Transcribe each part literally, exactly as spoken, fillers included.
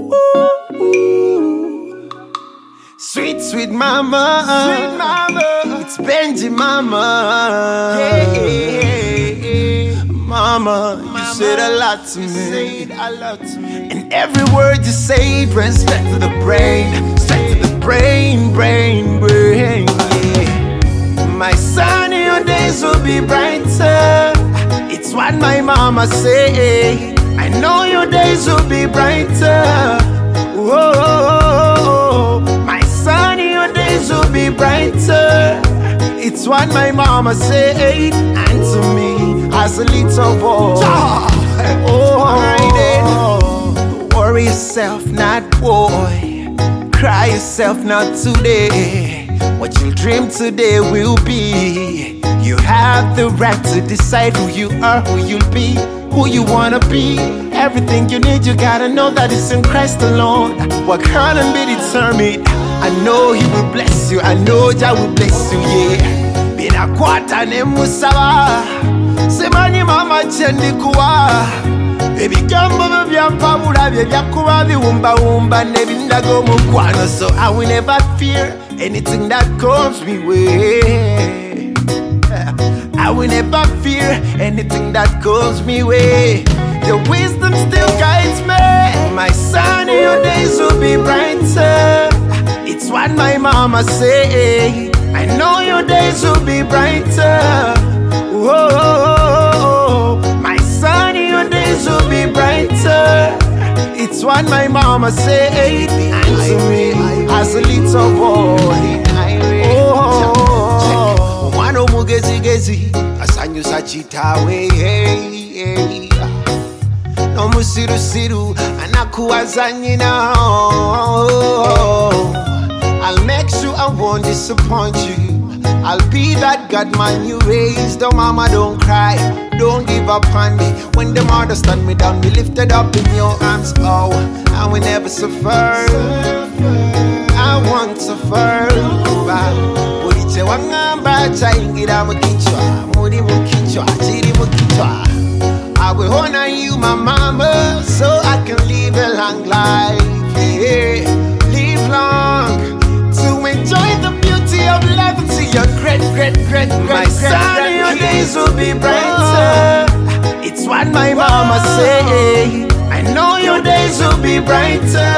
Ooh, ooh. Sweet, sweet mama, Sweet mama, it's Benji mama. yeah. Mama, Mama, you said a lot to you me. said a lot to me. And every word you say went straight to the brain, straight to the brain, brain, brain. Yeah. My son, your days will be brighter. It's what my mama say. I know your days will be brighter. Whoa, my son, your days will be brighter. It's what my mama say, and to me as a little boy. Oh, don't worry yourself, not boy. Cry yourself, not today. What you dream today will be. You have the right to decide who you are, who you'll be, who you wanna be. Everything you need, you gotta know that it's in Christ alone. Work hard and be determined. I know He will bless you. I know Jah will bless you, yeah. Bina kwata ne musaba, semani mama chendi kuwa. Ebigambo by'ampabula bye byakuba biwumba wumba ne bindago mukwano. So I will never fear anything that comes me way. I will never fear anything that comes me way. Your wisdom still guides me. My son, your days will be brighter. It's what my mama say. I know your days will be brighter. Whoa, my son, your days will be brighter. It's what my mama say. And to me, as a little boy, oh, wano mugezi gezi, asanyu sachitawe, hey, hey. No musiru siru, anakuwaza nyina. I'll make sure I won't disappoint you. I'll be that God man you raised. Oh mama, don't cry, don't give up on me. When the mother stand me down, be lifted up in your arms. Oh, I will never suffer. I won't suffer. Uriche wangamba chaingira mukichwa, muri mukichwa, chiri mukichwa. I will honor you, my mama, so I can live a long life. Yeah, live long to enjoy the beauty of life and see your great, great, great, great, my son, your days will be brighter. It's what my mama say. I know your days will be brighter.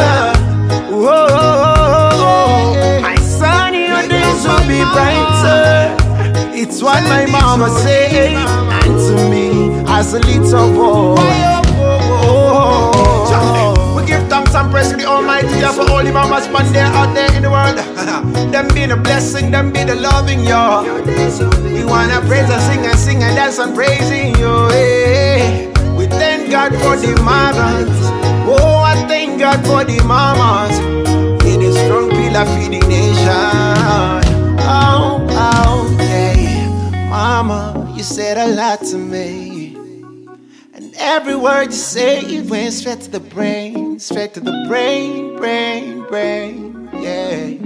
Whoa, my son, your days will be brighter. It's what my mama say, and to me as a little boy. Oh, we give thanks and praise to the Almighty God for all the mamas man there out there in the world. Them be the blessing, them be the loving you. We wanna praise and sing and sing and dance and praising you. Hey. We thank God for the mothers. Oh, I thank God for the mamas. In a strong pillar for the nation. Oh, oh, yeah. Mama, you said a lot to me. And every word you say, it went straight to the brain. Straight to the brain, brain, brain, yeah.